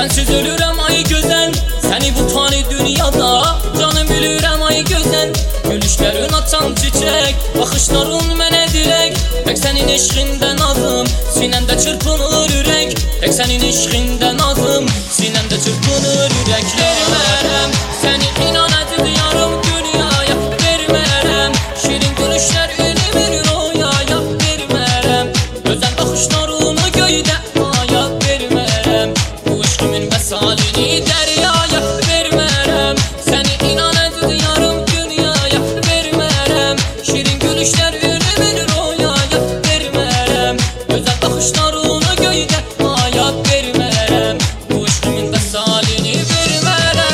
Sensiz ölürəm ay gözəl, səni bu tani dünyada. Canım bilirəm ay gözəl, gülüşlərin açan çiçək, baxışların mənə dirək. Tək sənin eşqindən azım, sinəmdə çırpınır ürək. Tək sənin eşqindən azım, sinəmdə çırpınır ürək. Vermərəm səni inan əziz yarım dünyaya, vermərəm şirin gülüşlər ünümür royaya. Vermərəm gözəl baxışlarını göydə aya, vermərəm bu eşqimin vəsalini dəryaya. Vermərəm səni inan əziz yarım dünyaya, vermərəm şirin gülüşlər ünümür royaya. Vermərəm gözəl baxışlarını göydə aya, vermərəm bu eşqimin vəsalini vermərəm.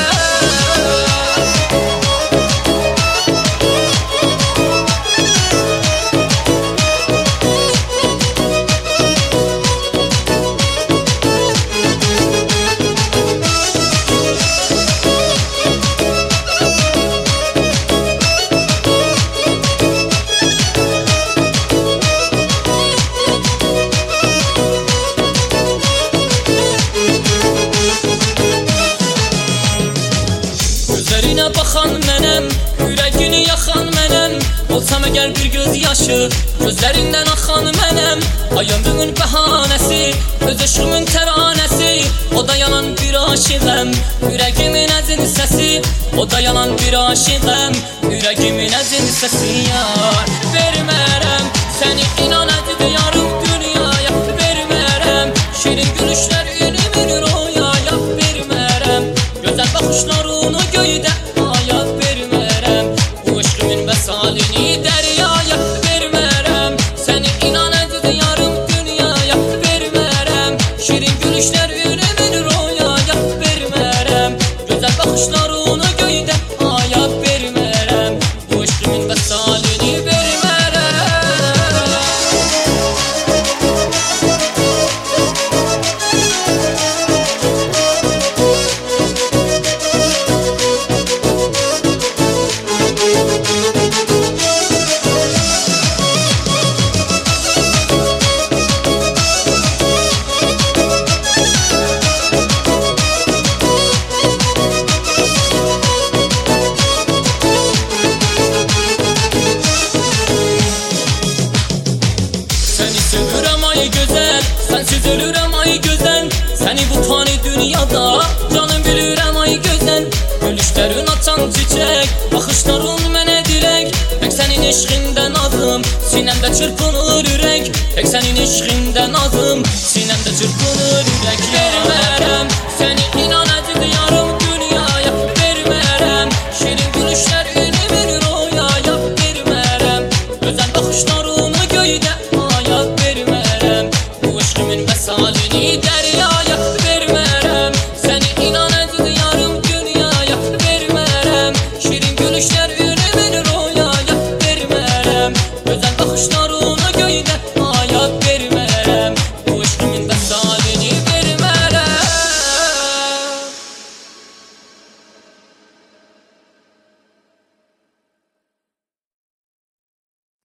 Gözlərinə baxan mənəm, ürəyini yaxan mənəm. Olsam əgər bir göz yaşı, gözlərindən axan mənəm. Ay ömrümün bəhanəsi, öz eşqimin təranəsi. O da yanan bir aşiqəm, ürəgimin əzin səsi. O da yanan bir aşiqəm, ürəgimin əzin səsi yar. Vermərəm səni inan əziz yarım dünyaya, vermərəm şirin gülüşlər ünümür royaya. Vermərəm gözəl baxışlarını göydə aya, vermərəm bu eşqimin vəsalini dəryaya. Vermərəm səni inan əziz yarım dünyaya, vermərəm şirin gülüşlər ünümür royaya. Vermərəm gözəl baxışlarını göydə aya, vermərəm bu eşqimin vəsalini vermərəm. Səni sevirəm ay gözəl, sənsiz ölürəm ay gözəl. Səni bu tani dünyada, canım bilirəm ay gözəl. Gülüşlərin açan çiçək, baxışların mənə dirək. Tək sənin eşqindən azım, sinəmdə çırpınır ürək. Tək sənin eşqindən azım, sinəmdə çırpınır ürək. Vermərəm